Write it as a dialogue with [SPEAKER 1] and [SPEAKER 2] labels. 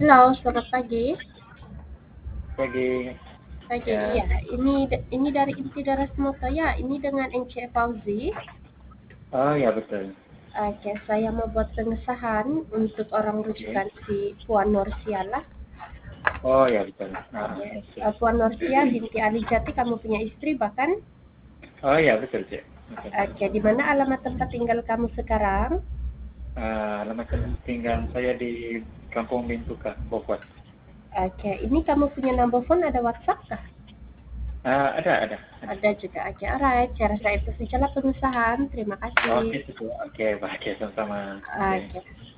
[SPEAKER 1] Halo, selamat pagi.
[SPEAKER 2] Pagi,
[SPEAKER 1] Pagi,
[SPEAKER 2] ya.
[SPEAKER 1] iya. Ini dari Inti Daras Moto ya. Ini dengan NC Fauzi.
[SPEAKER 2] Oh ya betul.
[SPEAKER 1] Oke, saya mau buat pengesahan untuk orang
[SPEAKER 2] Oke.
[SPEAKER 1] rujukan si Puan Norsiala.
[SPEAKER 2] Oh ya betul.
[SPEAKER 1] Oke,
[SPEAKER 2] Oke.
[SPEAKER 1] Puan Norsia binti Ali Jati, kamu punya istri bahkan.
[SPEAKER 2] Oh ya betul cek. Betul.
[SPEAKER 1] Oke, di mana alamat tempat tinggal kamu sekarang?
[SPEAKER 2] Alamat tinggal saya di Kampung Bintuka, Bogor.
[SPEAKER 1] Oke, ini kamu punya number phone, ada WhatsApp kah?
[SPEAKER 2] Ada.
[SPEAKER 1] Ada juga. Oke, alright. Saya rasa itu sajalah pengesahan. Terima kasih.
[SPEAKER 2] Oke, itu. Oke, baik, sama-sama. Oke.
[SPEAKER 1] Oke.